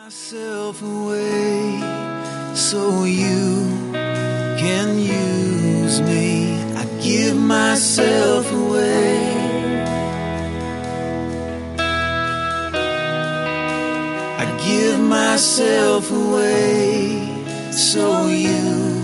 Myself away so you can use me. I give myself away. I give myself away so you